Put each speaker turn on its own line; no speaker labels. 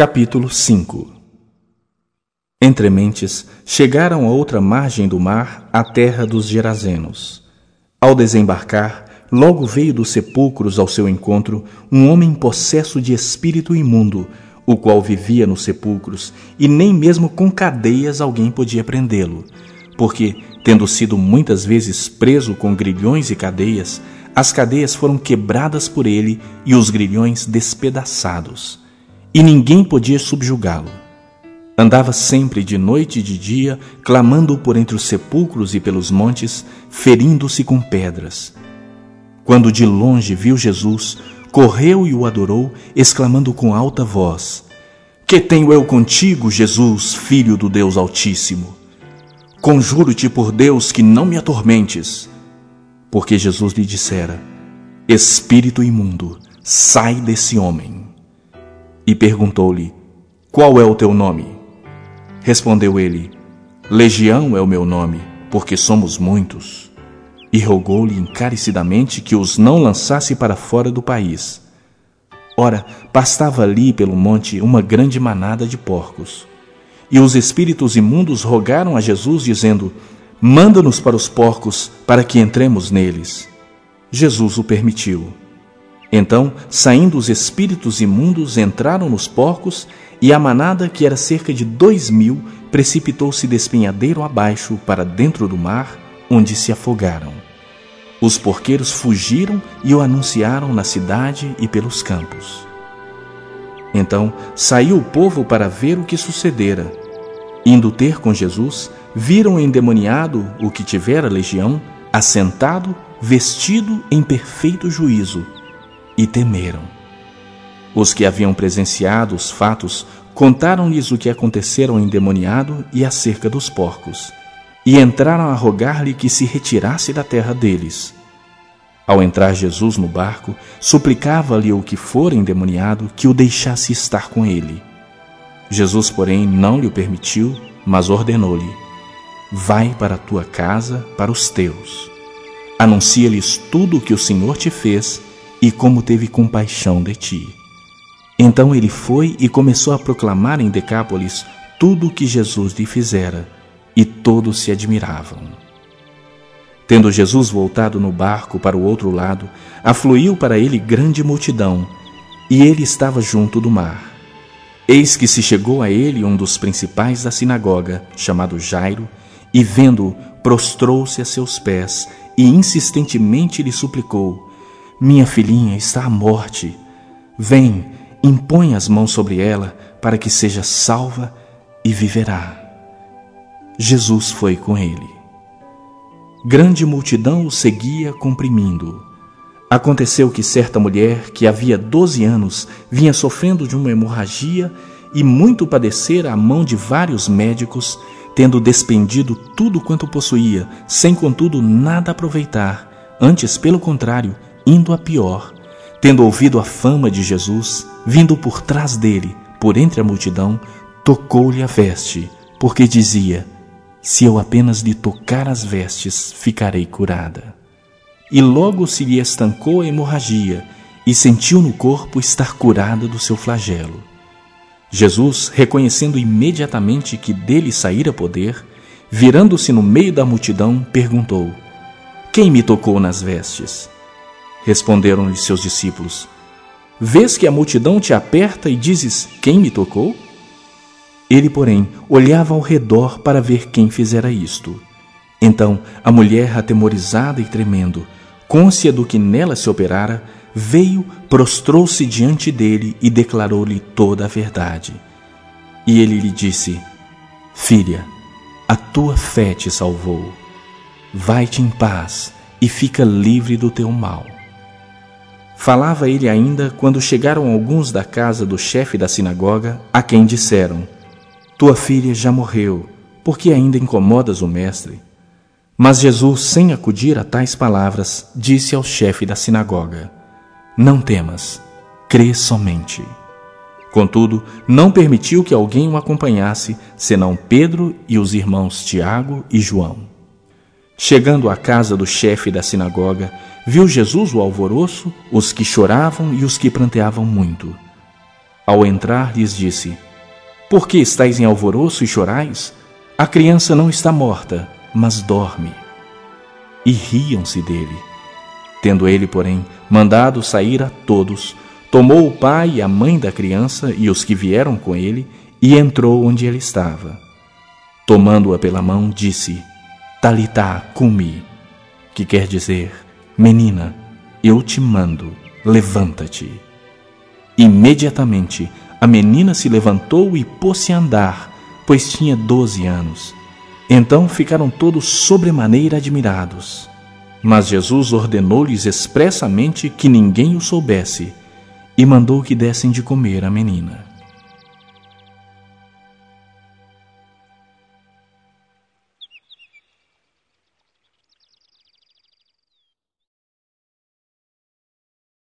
Capítulo 5. Entre mentes, chegaram à outra margem do mar, à terra dos Gerazenos. Ao desembarcar, logo veio dos sepulcros ao seu encontro um homem possesso de espírito imundo, o qual vivia nos sepulcros, e nem mesmo com cadeias alguém podia prendê-lo, porque, tendo sido muitas vezes preso com grilhões e cadeias, as cadeias foram quebradas por ele e os grilhões despedaçados, e ninguém podia subjugá-lo. Andava sempre de noite e de dia, clamando por entre os sepulcros e pelos montes, ferindo-se com pedras. Quando de longe viu Jesus, correu e o adorou, exclamando com alta voz: Que tenho eu contigo, Jesus, Filho do Deus Altíssimo? Conjuro-te por Deus que não me atormentes. Porque Jesus lhe dissera: Espírito imundo, sai desse homem. E perguntou-lhe: Qual é o teu nome? Respondeu ele: Legião é o meu nome, porque somos muitos. E rogou-lhe encarecidamente que os não lançasse para fora do país. Ora, pastava ali pelo monte uma grande manada de porcos. E os espíritos imundos rogaram a Jesus, dizendo: Manda-nos para os porcos, para que entremos neles. Jesus o permitiu. Então, saindo os espíritos imundos, entraram nos porcos, e a manada, que era cerca de 2.000, precipitou-se despenhadeiro abaixo para dentro do mar, onde se afogaram. Os porqueiros fugiram e o anunciaram na cidade e pelos campos. Então saiu o povo para ver o que sucedera. Indo ter com Jesus, viram o endemoniado, o que tivera legião, assentado, vestido em perfeito juízo, e temeram. Os que haviam presenciado os fatos contaram-lhes o que acontecera ao endemoniado e acerca dos porcos, e entraram a rogar-lhe que se retirasse da terra deles. Ao entrar Jesus no barco, suplicava-lhe o que fora endemoniado que o deixasse estar com ele. Jesus, porém, não lhe o permitiu, mas ordenou-lhe: Vai para a tua casa, para os teus. Anuncia-lhes tudo o que o Senhor te fez e como teve compaixão de ti. Então ele foi e começou a proclamar em Decápolis tudo o que Jesus lhe fizera, e todos se admiravam. Tendo Jesus voltado no barco para o outro lado, afluiu para ele grande multidão, e ele estava junto do mar. Eis que se chegou a ele um dos principais da sinagoga, chamado Jairo, e vendo-o, prostrou-se a seus pés, e insistentemente lhe suplicou: Minha filhinha está à morte. Vem, impõe as mãos sobre ela, para que seja salva e viverá. Jesus foi com ele. Grande multidão o seguia, comprimindo-o. Aconteceu que certa mulher, que havia 12 anos, vinha sofrendo de uma hemorragia e muito padecera à mão de vários médicos, tendo despendido tudo quanto possuía, sem contudo nada aproveitar, antes, pelo contrário, indo a pior. Tendo ouvido a fama de Jesus, vindo por trás dele, por entre a multidão, tocou-lhe a veste, porque dizia: Se eu apenas lhe tocar as vestes, ficarei curada. E logo se lhe estancou a hemorragia, e sentiu no corpo estar curada do seu flagelo. Jesus, reconhecendo imediatamente que dele saíra poder, virando-se no meio da multidão, perguntou: Quem me tocou nas vestes? Responderam-lhe seus discípulos: Vês que a multidão te aperta e dizes: Quem me tocou? Ele, porém, olhava ao redor para ver quem fizera isto. Então a mulher, atemorizada e tremendo, cônscia do que nela se operara, veio, prostrou-se diante dele e declarou-lhe toda a verdade. E ele lhe disse: Filha, a tua fé te salvou. Vai-te em paz e fica livre do teu mal. Falava ele ainda quando chegaram alguns da casa do chefe da sinagoga, a quem disseram: Tua filha já morreu, por que ainda incomodas o mestre? Mas Jesus, sem acudir a tais palavras, disse ao chefe da sinagoga: Não temas, crê somente. Contudo, não permitiu que alguém o acompanhasse, senão Pedro e os irmãos Tiago e João. Chegando à casa do chefe da sinagoga, viu Jesus o alvoroço, os que choravam e os que pranteavam muito. Ao entrar, lhes disse: Por que estáis em alvoroço e chorais? A criança não está morta, mas dorme. E riam-se dele. Tendo ele, porém, mandado sair a todos, tomou o pai e a mãe da criança e os que vieram com ele, e entrou onde ele estava. Tomando-a pela mão, disse: Talitá cumi, que quer dizer: Menina, eu te mando, levanta-te. Imediatamente a menina se levantou e pôs-se a andar, pois tinha 12 anos. Então ficaram todos sobremaneira admirados. Mas Jesus ordenou-lhes expressamente que ninguém o soubesse, e mandou que dessem de comer à menina.